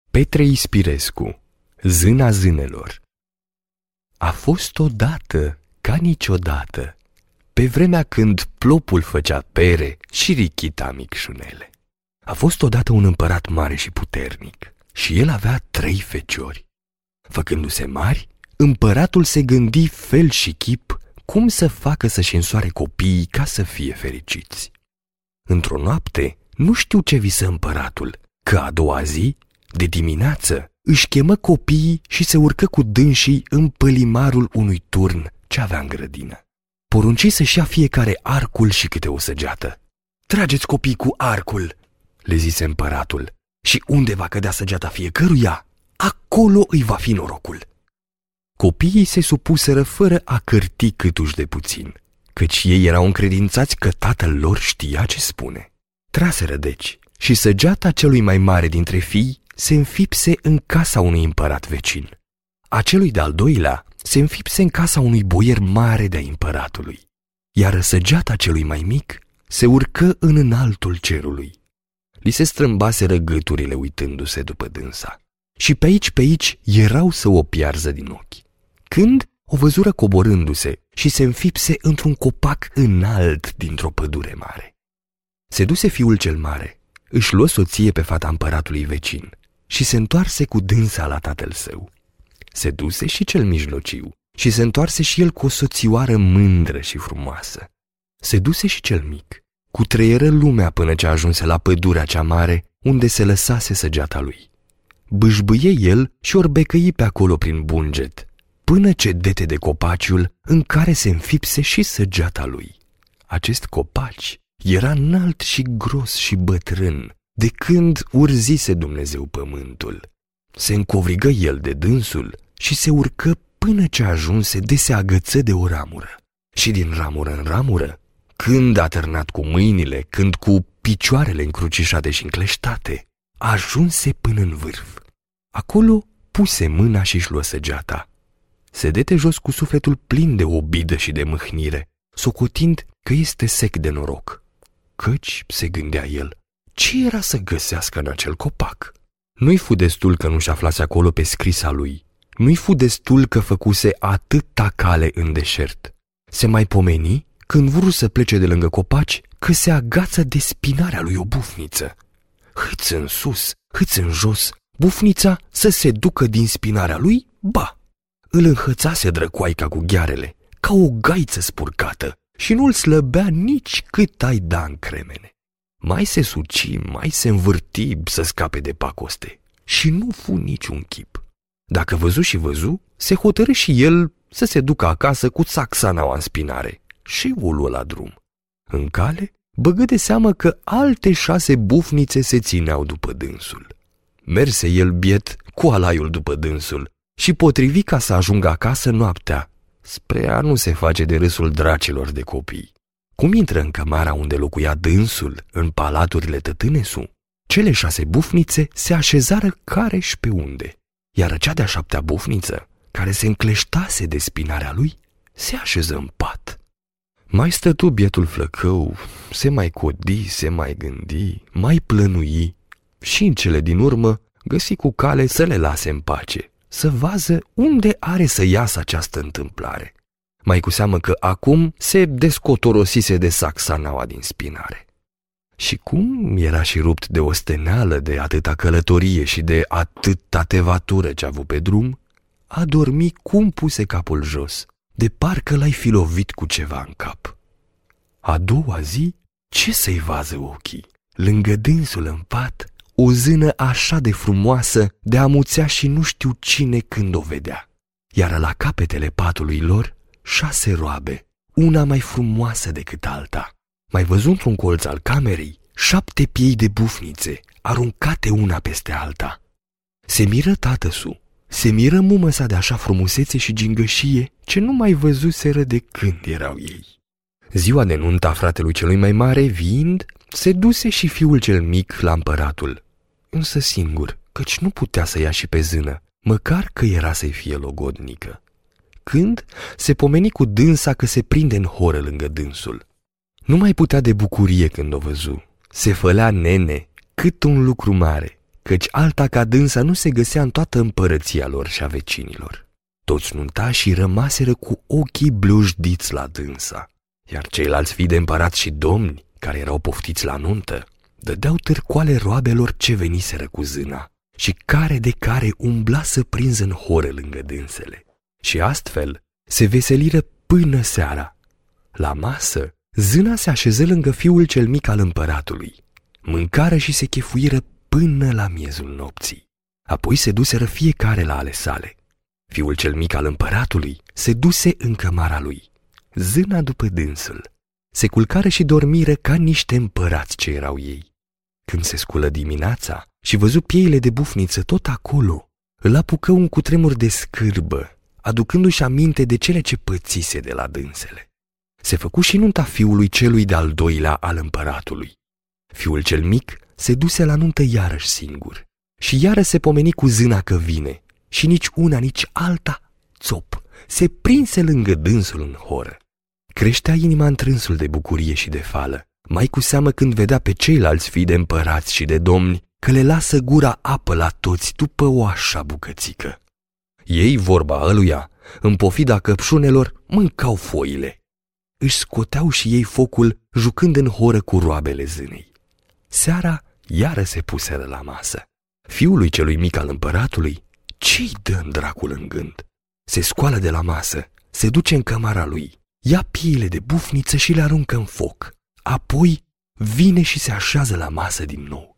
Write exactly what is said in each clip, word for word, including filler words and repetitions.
Petre Ispirescu, Zâna zânelor. A fost odată, ca niciodată, pe vremea când plopul făcea pere și richita micșunele. A fost odată un împărat mare și puternic și el avea trei feciori. Făcându-se mari, împăratul se gândi fel și chip cum să facă să-și însoare copiii ca să fie fericiți. Într-o noapte, nu știu ce visă împăratul, că a doua zi, de dimineață, își chemă copiii și se urcă cu dânsii în pălimarul unui turn ce avea în grădină. Porunci să-și ia fiecare arcul și câte o săgeată. "Trageți copii cu arcul," le zise împăratul, "și unde va cădea săgeata fiecăruia, acolo îi va fi norocul." Copiii se supuseră fără a cârti câtuși de puțin, căci ei erau încredințați că tatăl lor știa ce spune. Traseră deci și săgeata celui mai mare dintre fii se înfipse în casa unui împărat vecin. A celui de-al doilea se înfipse în casa unui boier mare de-a împăratului, iar săgeata celui mai mic se urcă în înaltul cerului. Li se strâmbaseră gâturile uitându-se după dânsa și pe aici pe aici erau să o piarză din ochi, când o văzură coborându-se și se înfipse într-un copac înalt dintr-o pădure mare. Se duse fiul cel mare, își luă soție pe fata împăratului vecin și se întoarse cu dânsa la tatăl său. Se duse și cel mijlociu și se întoarse și el cu o soțioară mândră și frumoasă. Se duse și cel mic, cu treieră lumea până ce ajunse la pădurea cea mare unde se lăsase săgeata lui. Bâșbâie el și orbecăi pe acolo prin bunget, până ce dete de copaciul în care se înfipse și săgeata lui. Acest copaci era înalt și gros și bătrân, de când urzise Dumnezeu pământul. Se încovrigă el de dânsul și se urcă până ce ajunse de se agăță de o ramură. Și din ramură în ramură, când a târnat cu mâinile, când cu picioarele încrucișate și încleștate, ajunse până în vârf. Acolo puse mâna și-și luă săgeata. Se dete jos cu sufletul plin de obidă și de mâhnire, socotind că este sec de noroc. Căci, se gândea el, ce era să găsească în acel copac? Nu-i fu destul că nu-și aflase acolo pe scrisa lui, nu-i fu destul că făcuse atâta cale în deșert. Se mai pomeni, când vrut să plece de lângă copaci, că se agață de spinarea lui o bufniță. Hâț în sus, hâț în jos, bufnița să se ducă din spinarea lui, ba! Îl înhățase drăcoaica cu ghearele, ca o gaiță spurcată, și nu-l slăbea nici cât ai da în cremene. Mai se suci, mai se învârti să scape de pacoste și nu fu niciun chip. Dacă văzu și văzu, se hotărâ și el să se ducă acasă cu saxanaua în spinare și o luă la drum. În cale, băgă de seamă că alte șase bufnițe se țineau după dânsul. Merse el biet cu alaiul după dânsul și potrivi ca să ajungă acasă noaptea, spre a nu se face de râsul dracilor de copii. Cum intră în cămara unde locuia dânsul, în palaturile tătânesu, cele șase bufnițe se așezară care-și pe unde, iar cea de-a șaptea bufniță, care se încleștase de spinarea lui, se așeză în pat. Mai stătu bietul flăcău, se mai codi, se mai gândi, mai plănui și în cele din urmă găsi cu cale să le lase în pace, să vază unde are să iasă această întâmplare. Mai cu seamă că acum se descotorosise de saxanaua din spinare. Și cum era și rupt de osteneală, de atâta călătorie și de atâta tevatură ce a avut pe drum, a dormit cum puse capul jos, de parcă l-ai fi lovit cu ceva în cap. A doua zi, ce să-i vază ochii? Lângă dânsul în pat, o zână așa de frumoasă, de amuțea și nu știu cine când o vedea. Iar la capetele patului lor, șase roabe, una mai frumoasă decât alta. Mai văzut într-un colț al camerei șapte piei de bufnițe, aruncate una peste alta. Se miră tatăsu, se miră mumă-sa de așa frumusețe și gingășie, ce nu mai văzuseră de când erau ei. Ziua de nuntă a fratelui celui mai mare, viind, se duse și fiul cel mic la împăratul, însă singur, căci nu putea să ia și pe zână, măcar că era să-i fie logodnică. Când se pomeni cu dânsa că se prinde în horă lângă dânsul. Nu mai putea de bucurie când o văzu. Se fălea nene cât un lucru mare, căci alta ca dânsa nu se găsea în toată împărăția lor și a vecinilor. Toți nuntașii rămaseră cu ochii blujdiți la dânsa, iar ceilalți fii de împărat și domni, care erau poftiți la nuntă, dădeau târcoale roabelor ce veniseră cu zâna și care de care umbla să prinză în horă lângă dânsele. Și astfel se veseliră până seara. La masă, zâna se așeză lângă fiul cel mic al împăratului. Mâncară și se chefuiră până la miezul nopții. Apoi se duseră fiecare la ale sale. Fiul cel mic al împăratului se duse în cămara lui, zâna după dânsul. Se culcară și dormiră ca niște împărați ce erau ei. Când se sculă dimineața și văzu pieile de bufniță tot acolo, îl apucă un cutremur de scârbă, aducându-și aminte de cele ce pățise de la dânsele. Se făcu și nunta fiului celui de-al doilea al împăratului. Fiul cel mic se duse la nuntă iarăși singur și iară se pomeni cu zâna că vine și nici una, nici alta, țop, se prinse lângă dânsul în horă. Creștea inima întrânsul de bucurie și de fală, mai cu seamă când vedea pe ceilalți fii de împărați și de domni că le lasă gura apă la toți după o așa bucățică. Ei, vorba ăluia, în pofida căpșunelor, mâncau foile. Își scoteau și ei focul jucând în horă cu roabele zânei. Seara iară se puseră la masă. Fiului celui mic al împăratului, ce-i dă-n dracul în gând? Se scoală de la masă, se duce în cămara lui, ia pieile de bufniță și le aruncă în foc. Apoi vine și se așează la masă din nou.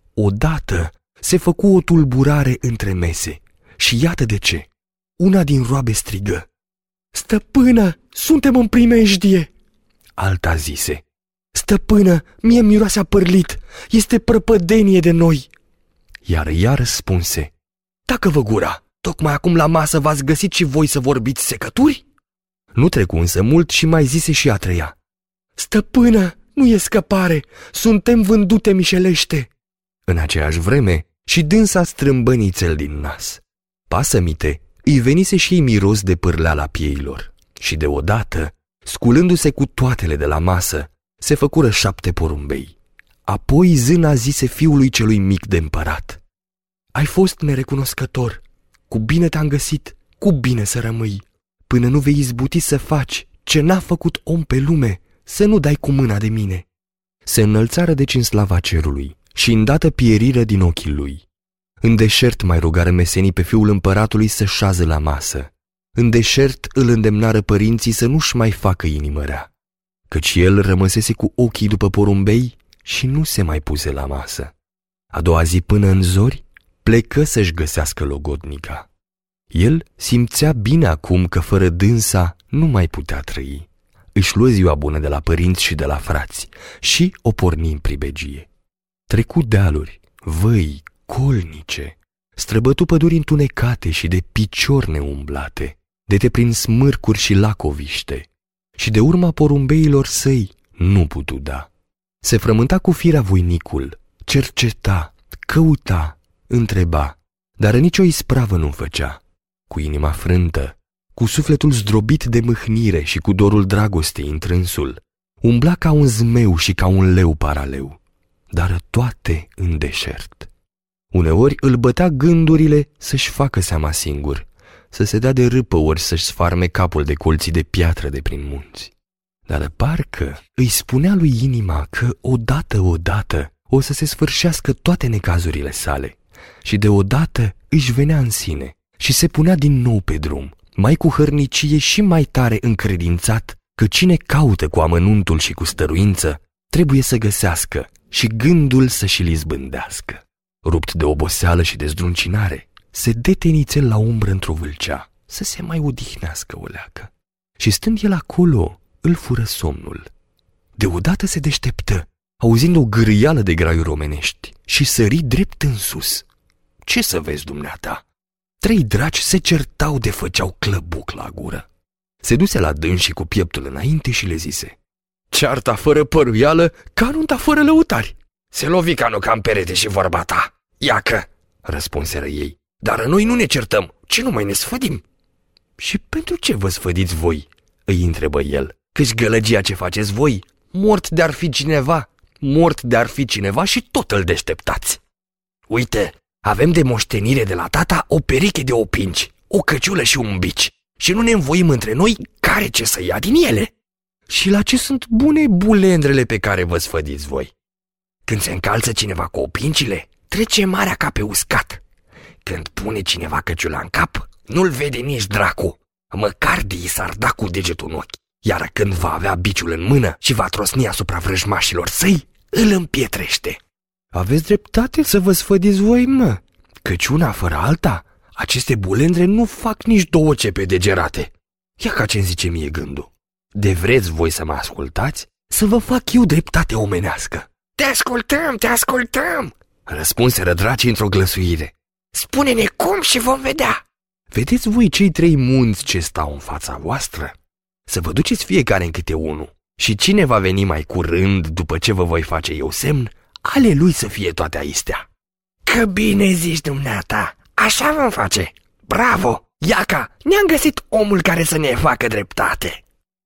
Odată se făcu o tulburare între mese și iată de ce. Una din roabe strigă: "Stăpână, suntem în primejdie!" Alta zise: "Stăpână, mie miroase a părlit, este prăpădenie de noi!" Iar ea răspunse: "Tacă-vă gura, tocmai acum la masă v-ați găsit și voi să vorbiți secături?" Nu trecu însă mult și mai zise și a treia: "Stăpână, nu e scăpare, suntem vândute mișelește." În aceeași vreme și dânsa strâmbă nițel din nas. Pasămite, îi venise și ei miros de pârleala pieilor și deodată, sculându-se cu toatele de la masă, se făcură șapte porumbei. Apoi zâna zise fiului celui mic de împărat: "Ai fost nerecunoscător, cu bine te-am găsit, cu bine să rămâi, până nu vei izbuti să faci ce n-a făcut om pe lume, să nu dai cu mâna de mine." Se înălțară deci în slava cerului și îndată pieriră din ochii lui. În deșert mai rugară mesenii pe fiul împăratului să șază la masă. În deșert îl îndemnară părinții să nu-și mai facă inimă rea, căci el rămăsese cu ochii după porumbei și nu se mai puse la masă. A doua zi până în zori plecă să-și găsească logodnica. El simțea bine acum că fără dânsa nu mai putea trăi. Își luă ziua bună de la părinți și de la frați și o porni în pribegie. Trecu dealuri, văi, colnice, străbătu păduri întunecate și de picior neumblate, de te prin smârcuri și lacoviște, și de urma porumbeilor săi nu putu da. Se frământa cu firea voinicul, cerceta, căuta, întreba, dar nicio ispravă nu făcea. Cu inima frântă, cu sufletul zdrobit de mâhnire și cu dorul dragostei întrânsul, umbla ca un zmeu și ca un leu paraleu, dar toate în deșert. Uneori îl bătea gândurile să-și facă seama singur, să se dea de râpă ori să-și sfarme capul de colții de piatră de prin munți. Dar parcă îi spunea lui inima că odată, odată o să se sfârșească toate necazurile sale și deodată își venea în sine și se punea din nou pe drum, mai cu hărnicie și mai tare încredințat că cine caută cu amănuntul și cu stăruință trebuie să găsească și gândul să și-l izbândească. Rupt de oboseală și de zdruncinare, se dete nițel la umbră într-o vâlcea, să se mai odihnească o leacă. Și stând el acolo, îl fură somnul. Deodată se deșteptă, auzind o gârâială de graiuri omenești, și sări drept în sus. Ce să vezi, dumneata? Trei draci se certau de făceau clăbuc la gură. Se duse la dânsii cu pieptul înainte și le zise: "Cearta fără păruială, ca nunta fără lăutari. Se lovi canu ca în perete și vorba ta. Iacă!" răspunseră ei. "Dar noi nu ne certăm, ci numai ne sfădim." "Și pentru ce vă sfădiți voi?" îi întrebă el. "Căci gălăgia ce faceți voi, mort de-ar fi cineva, mort de-ar fi cineva și tot îl deșteptați." "Uite, Avem de moștenire de la tata o pereche de opinci, o căciulă și un bici și nu ne învoim între noi care ce să ia din ele. Și la ce sunt bune bulendrele pe care vă sfădiți voi? Când se încalță cineva cu opincile, trece marea ca pe uscat. Când pune cineva căciula în cap, nu-l vede nici dracu, măcar de i s-ar da cu degetul în ochi. Iar când va avea biciul în mână și va trosni asupra vrăjmașilor săi, îl împietrește. Aveți dreptate să vă sfădiți voi, mă, căci una fără alta, aceste bulendre nu fac nici două cepe degerate. Ia ca ce-mi zice mie gândul. De vreți voi să mă ascultați, să vă fac eu dreptate omenească. Te ascultăm, te ascultăm, răspunseră dracii într-o glăsuire. Spune-ne cum și vom vedea. Vedeți voi cei trei munți ce stau în fața voastră? Să vă duceți fiecare în câte unul și cine va veni mai curând după ce vă voi face eu semn, ale lui să fie toate aistea. Că bine zici dumneata, așa vom face. Bravo, iaca, ne-am găsit omul care să ne facă dreptate.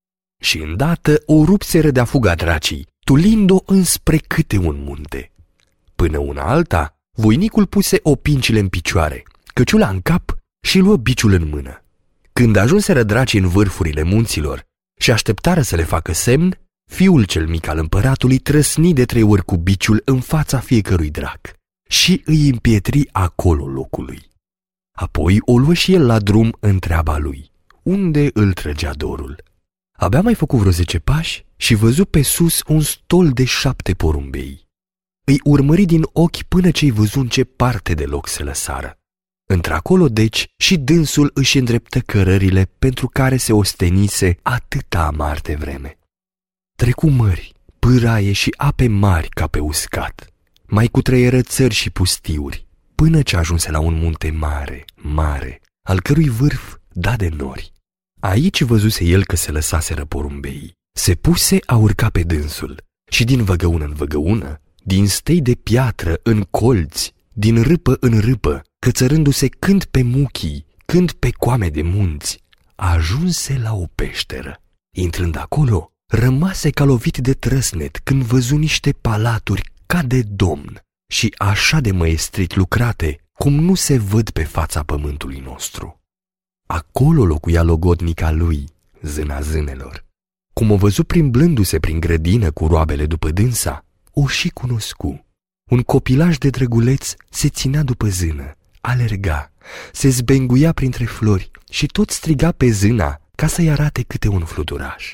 Și îndată o rupseră de-a fuga dracii, tulind-o înspre câte un munte. Până una alta, voinicul puse opincile în picioare, căciula în cap și luă biciul în mână. Când ajunseră dracii în vârfurile munților și așteptară să le facă semn, fiul cel mic al împăratului trăsni de trei ori cu biciul în fața fiecărui drac și îi împietri acolo locului. Apoi o luă și el la drum în treaba lui, unde îl trăgea dorul. Abia mai făcu vreo zece pași și văzu pe sus un stol de șapte porumbei. Îi urmări din ochi până ce-i văzu în ce parte de loc se lăsară. Într-acolo, deci, și dânsul își îndreptă cărările pentru care se ostenise atâta amar de vreme. Trecu mări, pâraie și ape mari ca pe uscat, mai cutreieră țări și pustiuri, până ce ajunse la un munte mare, mare, al cărui vârf da de nori. Aici văzuse el că se lăsaseră porumbeii. Se puse a urca pe dânsul și din văgăună în văgăună, din stei de piatră în colți, din râpă în râpă, cățărându-se când pe muchii, când pe coame de munți, ajunse la o peșteră. Intrând acolo, rămase ca lovit de trăsnet când văzu niște palaturi ca de domn și așa de măestrit lucrate, cum nu se văd pe fața pământului nostru. Acolo locuia logodnica lui, Zâna Zânelor. Cum o văzu plimbându-se prin grădină cu roabele după dânsa, o și cunoscu. Un copilaj de drăguleț se ținea după zână, alerga, se zbenguia printre flori și tot striga pe zâna ca să-i arate câte un fluturaș.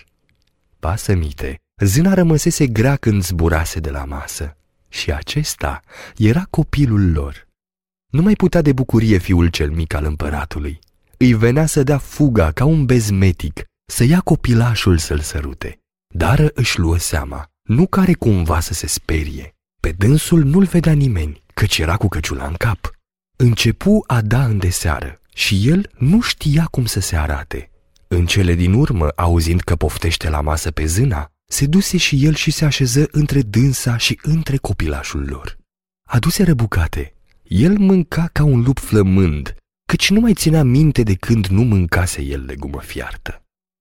Pasămite, zâna rămăsese grea când zburase de la masă și acesta era copilul lor. Nu mai putea de bucurie fiul cel mic al împăratului. Îi venea să dea fuga ca un bezmetic, să ia copilașul să-l sărute. Dar își luă seama, nu care cumva să se sperie. Pe dânsul nu-l vedea nimeni, căci era cu căciula în cap. Începu a da îndeseară și el nu știa cum să se arate. În cele din urmă, auzind că poftește la masă pe zâna, se duse și el și se așeză între dânsa și între copilașul lor. Aduseră bucate. El mânca ca un lup flămând, căci nu mai ținea minte de când nu mâncase el legumă fiartă.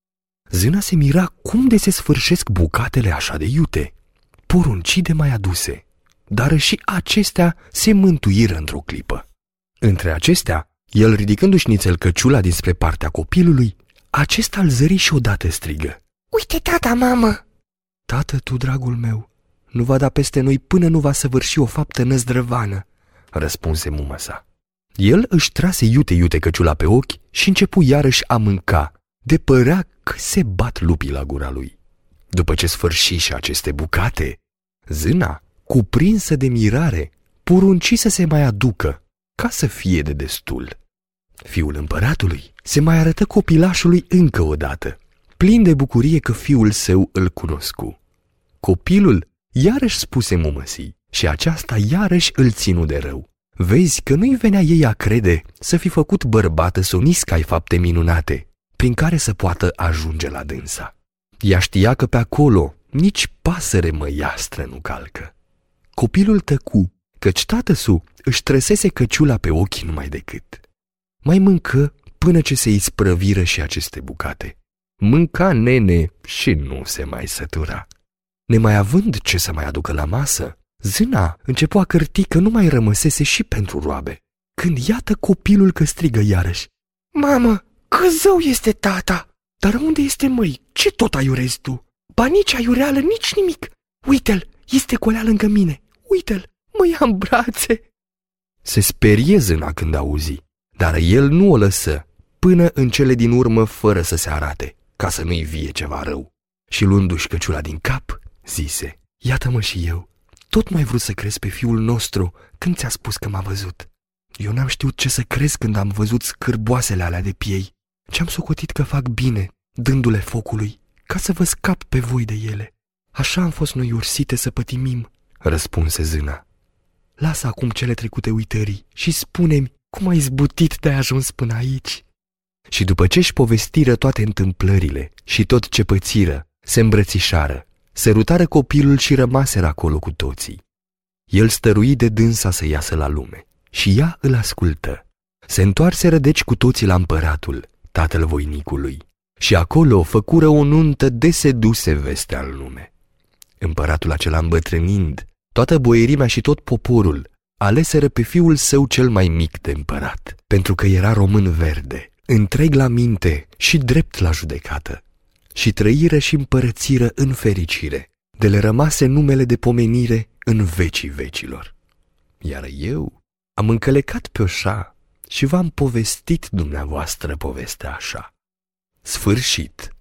Zâna se mira cum de se sfârșesc bucatele așa de iute. Porunci de mai aduse, dar și acestea se mântuiră într-o clipă. Între acestea, el ridicându-și nițel căciula dinspre partea copilului, acesta îl zări și odată strigă: "Uite, tata, mamă!" "Tată, tu, dragul meu, nu va da peste noi până nu va săvârși o faptă năzdrăvană," răspunse mumă sa. El își trase iute-iute căciula pe ochi și începu iarăși a mânca, de părea că se bat lupii la gura lui. După ce sfârși și aceste bucate, zâna, cuprinsă de mirare, porunci să se mai aducă, ca să fie de destul. Fiul împăratului se mai arătă copilașului încă o dată, plin de bucurie că fiul său îl cunoscu. Copilul iarăși spuse mumăsii și aceasta iarăși îl ținu de rău. Vezi că nu-i venea ei a crede să fi făcut bărbată să o niscai fapte minunate, prin care să poată ajunge la dânsa. Ea știa că pe acolo nici pasăre măiastră nu calcă. Copilul tăcu, căci tatăsu își trăsese căciula pe ochi numai decât. Mai mâncă până ce se isprăviră și aceste bucate. Mânca nene și nu se mai sătura. Nemai având ce să mai aducă la masă, Zâna începu a cârti că nu mai rămăsese și pentru roabe, când iată copilul că strigă iarăși: Mamă, că zău este tata! Dar unde este măi? Ce tot aiurezi tu? Ba nici aiureală, nici nimic! Uite-l, este colea lângă mine! Uite-l, mă ia în brațe! Se sperie Zâna când auzi, dar el nu o lăsă până în cele din urmă fără să se arate, ca să nu-i vie ceva rău. Și luându-și căciula din cap, zise: Iată-mă și eu, tot mai vrut să crezi pe fiul nostru când ți-a spus că m-a văzut. Eu n-am știut ce să crezi când am văzut scârboasele alea de piei, ce-am socotit că fac bine, dându-le focului, ca să vă scap pe voi de ele. Așa am fost noi ursite să pătimim, răspunse Zâna. Lasă acum cele trecute uitării și spune-mi cum ai izbutit de-ai ajuns până aici. Și după ce își povestiră toate întâmplările și tot ce pățiră, se îmbrățișară, sărutară copilul și rămaseră acolo cu toții. El stărui de dânsa să iasă la lume și ea îl ascultă. Se întoarseră deci cu toții la împăratul, tatăl voinicului, și acolo făcură o nuntă de se duse vestea în lume. Împăratul acela îmbătrânind, toată boierimea și tot poporul aleseră pe fiul său cel mai mic de împărat, pentru că era român verde, întreg la minte și drept la judecată, și trăiră și împărățiră în fericire, de le rămase numele de pomenire în vecii vecilor. Iar eu am încălecat pe oșa și v-am povestit dumneavoastră povestea așa. Sfârșit.